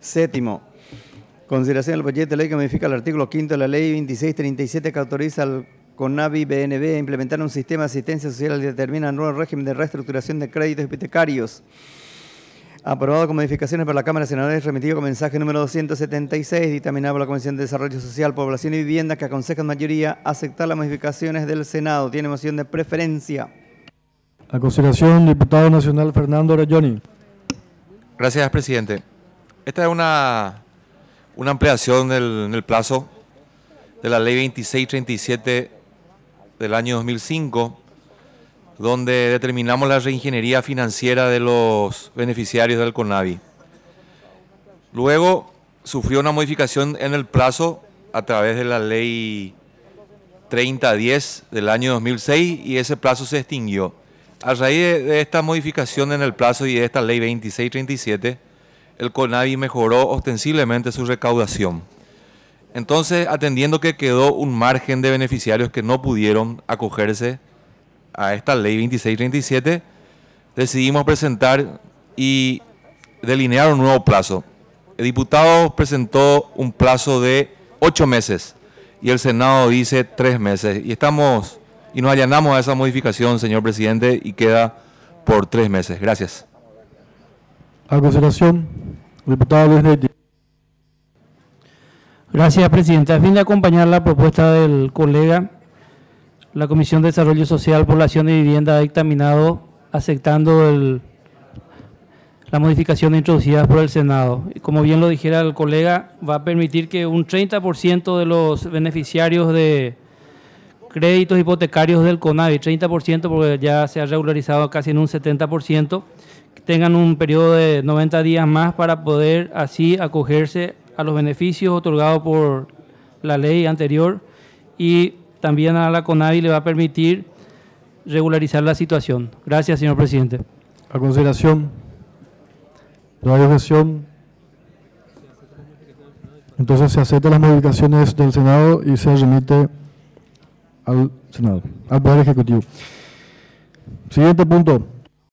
Séptimo, consideración del proyecto de ley que modifica el artículo 5 de la Ley 2637 que autoriza al CONAVI-BNB a implementar un sistema de asistencia social y determina un nuevo régimen de reestructuración de créditos hipotecarios. Aprobado con modificaciones por la Cámara de Senadores, remitido con mensaje número 276, dictaminado por la Comisión de Desarrollo Social, Población y Vivienda, que aconseja en mayoría aceptar las modificaciones del Senado. Tiene moción de preferencia. A consideración, diputado nacional Fernando Rayoni. Gracias, presidente. Esta es una ampliación en el plazo de la Ley 2637 del año 2005, donde determinamos la reingeniería financiera de los beneficiarios del CONAVI. Luego sufrió una modificación en el plazo a través de la Ley 3010 del año 2006 y ese plazo se extinguió. A raíz de esta modificación en el plazo y de esta Ley 2637, el CONAVI mejoró ostensiblemente su recaudación. Entonces, atendiendo que quedó un margen de beneficiarios que no pudieron acogerse a esta Ley 2637, decidimos presentar y delinear un nuevo plazo. El diputado presentó un plazo de 8 meses y el Senado dice 3 meses. Y nos allanamos a esa modificación, señor presidente, y queda por 3 meses. Gracias. A consideración, diputado Luis Neity. Gracias, presidente. A fin de acompañar la propuesta del colega, la Comisión de Desarrollo Social, Población y Vivienda ha dictaminado aceptando las modificaciones introducidas por el Senado. Y como bien lo dijera el colega, va a permitir que un 30% de los beneficiarios de créditos hipotecarios del CONAVI, 30% porque ya se ha regularizado casi en un 70%, tengan un periodo de 90 días más para poder así acogerse a los beneficios otorgados por la ley anterior, y también a la CONAVI le va a permitir regularizar la situación. Gracias, señor presidente. A consideración, no hay objeción. Entonces se aceptan las modificaciones del Senado y se remite al Senado, al Poder Ejecutivo. Siguiente punto.